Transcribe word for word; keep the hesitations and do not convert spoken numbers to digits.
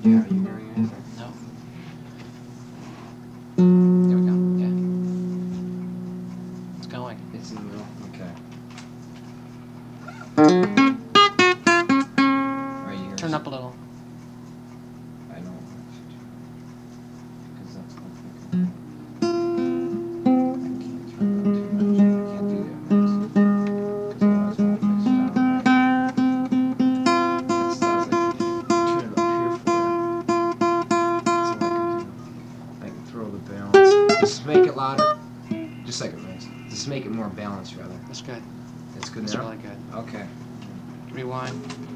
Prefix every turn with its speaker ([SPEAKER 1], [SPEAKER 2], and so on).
[SPEAKER 1] Yeah, are you hearing anything?
[SPEAKER 2] No. There we go. Yeah. It's going.
[SPEAKER 1] It's in the middle? Okay. Are you hearing
[SPEAKER 2] Turn up a little.
[SPEAKER 1] I know. Because that's what I can't turn it up too much. I can't do that next. Because otherwise it won't mix it down right. That's what I was like, turn it up here for you. That's all I can do. I can throw the balance. Just make it louder. Just like it makes. Just make it more balanced, rather.
[SPEAKER 2] That's good.
[SPEAKER 1] That's good
[SPEAKER 2] That's
[SPEAKER 1] now?
[SPEAKER 2] really good.
[SPEAKER 1] Okay.
[SPEAKER 2] Rewind.